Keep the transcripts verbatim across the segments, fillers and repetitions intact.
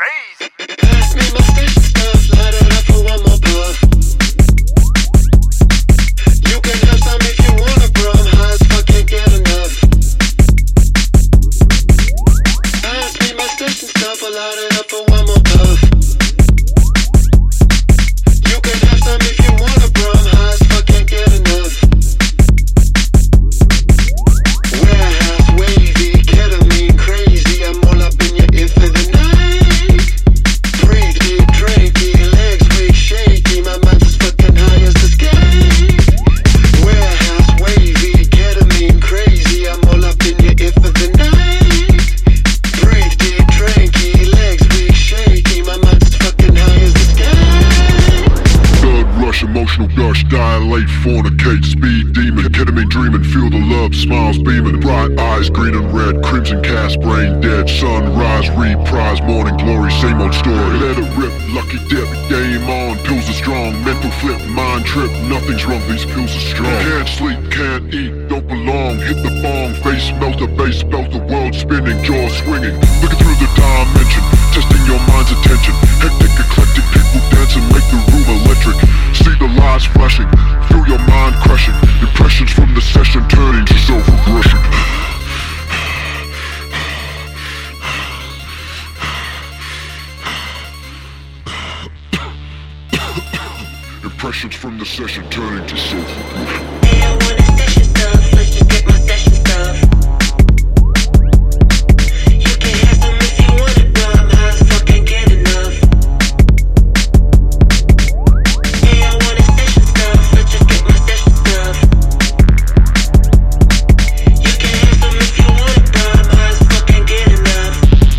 crazy. Pass me my station stuff, light it up for one more puff. You can have some if you wanna, bro. I'm high as fuck, can't get enough. Pass me my station stuff, I light it up for one more puff. You can have some if you wanna, bro. I'm high as fuck, can't get enough. Warehouse wavy, ketamine crazy. I'm all up in your ear for the night. Breathe deep, drinky, legs weak, shaky. My mind is fucking high as the sky. Warehouse wavy, ketamine crazy. I'm all up in your ear for the night. Breathe deep, drinky, legs weak, shaky. My mind is fucking high as the sky. Blood rush, emotional gush, dilate, fornicate, speed demon, ketamine dreaming, feel the love, smiles beaming, bright eyes, green and red, crimson cast, brain dead, sunrise, reprise, morning glory, same old story. Let it rip, lucky dip, game on, pills are strong, mental flip, mind trip, nothing's wrong, these pills are strong. Can't sleep, can't eat, don't belong, hit the bong, face melt, the bass belt, the world spinning, jaw swinging, looking through the dimension, testing your mind's attention, hectic, eclectic, people dancing, make the room electric, see the lights flashing, feel your mind crushing, impressions from the session turning to self-regression. Impressions from the session turning to self-regression. Hey, I wanna session stuff, let's just get my session stuff. You can have some if you want it, but I'm high as fuck, can't get enough. Hey, I wanna session stuff, let's just get my session stuff. You can have some if you want it, but I'm high as fuck, can't get enough.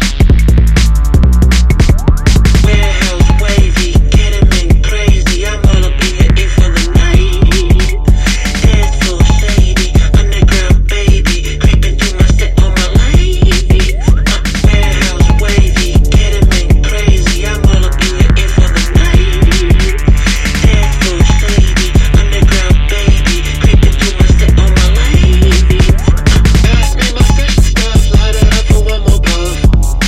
Warehouse wavy, ketamine crazy, I'm all up in your ear for the night. Dance floor shady, underground baby, creeping through my set on my life. Uh, warehouse wavy, ketamine crazy, I'm all up in your ear for the night. Dance floor shady, underground baby, creeping through my set on my life. Pass me my station stuff, light it up for one more puff.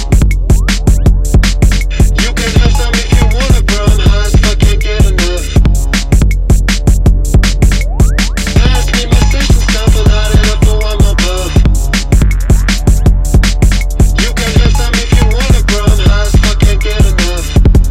You can have some if you wanna, bro. I'm high as fuck, can't get enough. Pass me my station stuff, I light it up for one more puff. You can have some if you wanna, bro. I'm high as fuck, can't get enough.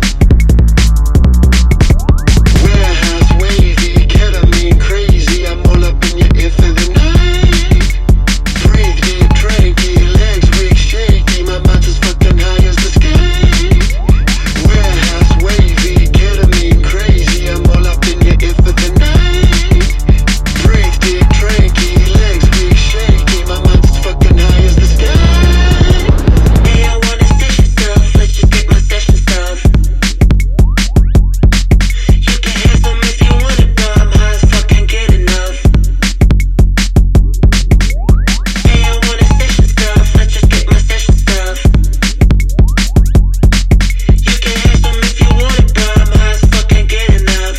Warehouse wavy, ketamine crazy. I'm all up in your ear for the night. Breathe deep, drinky, legs weak, shaky. My mind is fucking high as the sky. Warehouse wavy, ketamine crazy. I'm all up in your ear for the night. Breathe deep, drinky, legs weak, shaky. My mind is fucking high as the sky. Hey, I wanna session stuff, let's just get my session stuff. You can have some if you want it, but I'm high as fuck, can't get enough. Hey, I wanna session stuff, let's just get my session stuff. You can have some if you want it, but I'm high as fuck, can't get enough.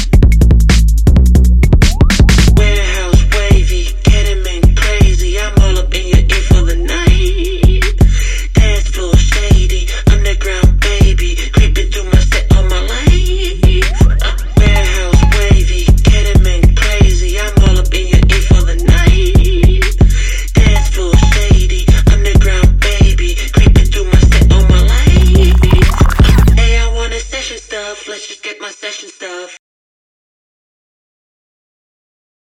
Warehouse wavy, ketamine crazy, I'm all up in your ear for the night. Dance floor shady, underground baby, creeping through my set on my life. Uh, warehouse wavy, ketamine crazy, I'm all up in your ear for the night. Dance floor shady, underground baby, creeping through my set on my life. Uh, hey, I wanna session stuff, let's just get my session stuff.